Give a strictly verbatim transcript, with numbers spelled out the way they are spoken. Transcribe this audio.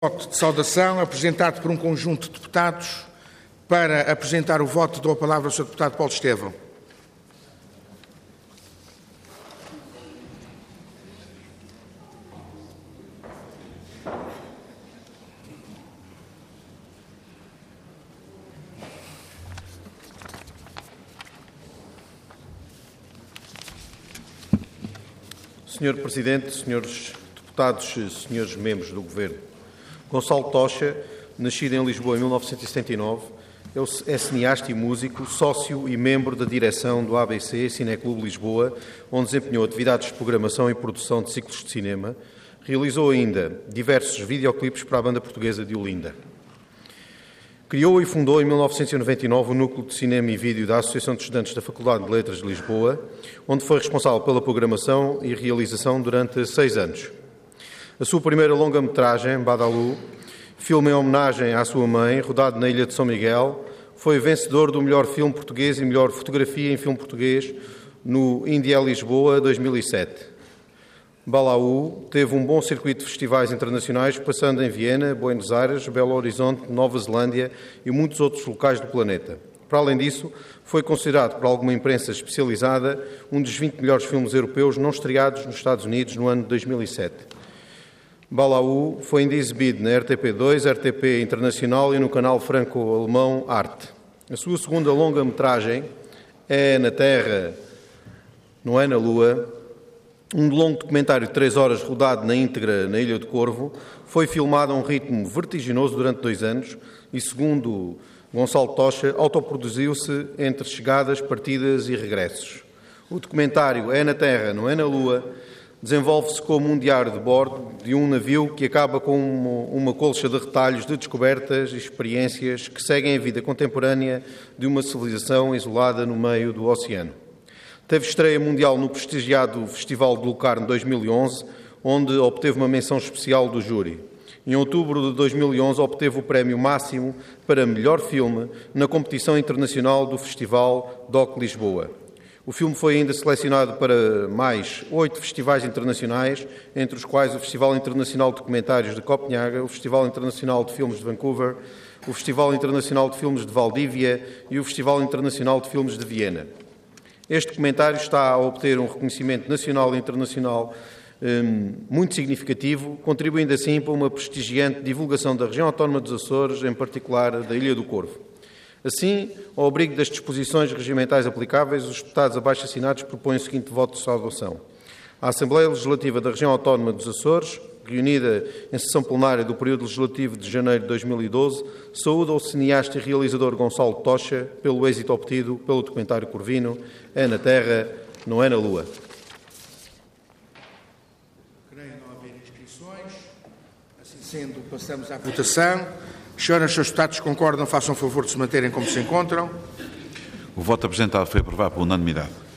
Voto de saudação apresentado por um conjunto de deputados. Para apresentar o voto, dou a palavra ao senhor deputado Paulo Estevão. senhor Presidente, senhores deputados, senhores membros do Governo, Gonçalo Tocha, nascido em Lisboa em mil novecentos e setenta e nove, é cineasta e músico, sócio e membro da direção do A B C Cineclube Lisboa, onde desempenhou atividades de programação e produção de ciclos de cinema. Realizou ainda diversos videoclipes para a banda portuguesa de Olinda. Criou e fundou em mil novecentos e noventa e nove o Núcleo de Cinema e Vídeo da Associação de Estudantes da Faculdade de Letras de Lisboa, onde foi responsável pela programação e realização durante seis anos. A sua primeira longa-metragem, Badalu, filme em homenagem à sua mãe, rodado na Ilha de São Miguel, foi vencedor do melhor filme português e melhor fotografia em filme português no India Lisboa dois mil e sete. Badalu teve um bom circuito de festivais internacionais, passando em Viena, Buenos Aires, Belo Horizonte, Nova Zelândia e muitos outros locais do planeta. Para além disso, foi considerado por alguma imprensa especializada um dos vinte melhores filmes europeus não estreados nos Estados Unidos no ano de dois mil e sete. Badalu foi ainda exibido na R T P dois, R T P Internacional e no canal franco-alemão Arte. A sua segunda longa-metragem é Na Terra, Não é na Lua, um longo documentário de três horas rodado na íntegra na Ilha do Corvo. Foi filmado a um ritmo vertiginoso durante dois anos e, segundo Gonçalo Tocha, autoproduziu-se entre chegadas, partidas e regressos. O documentário É na Terra, Não é na Lua desenvolve-se como um diário de bordo de um navio que acaba com uma colcha de retalhos de descobertas e experiências que seguem a vida contemporânea de uma civilização isolada no meio do oceano. Teve estreia mundial no prestigiado Festival de Locarno dois mil e onze, onde obteve uma menção especial do júri. Em outubro de dois mil e onze, obteve o prémio máximo para melhor filme na competição internacional do Festival D O C Lisboa. O filme foi ainda selecionado para mais oito festivais internacionais, entre os quais o Festival Internacional de Documentários de Copenhaga, o Festival Internacional de Filmes de Vancouver, o Festival Internacional de Filmes de Valdívia e o Festival Internacional de Filmes de Viena. Este documentário está a obter um reconhecimento nacional e internacional um, muito significativo, contribuindo assim para uma prestigiante divulgação da região autónoma dos Açores, em particular da Ilha do Corvo. Assim, ao abrigo das disposições regimentais aplicáveis, os deputados abaixo assinados propõem o seguinte voto de saudação. A Assembleia Legislativa da Região Autónoma dos Açores, reunida em sessão plenária do período legislativo de janeiro de dois mil e doze, saúda o cineasta e realizador Gonçalo Tocha pelo êxito obtido pelo documentário corvino É na Terra, Não é na Lua. Creio não haver inscrições. Assim sendo, passamos à votação. Senhoras e senhores deputados, concordam, façam favor de se manterem como se encontram. O voto apresentado foi aprovado por unanimidade.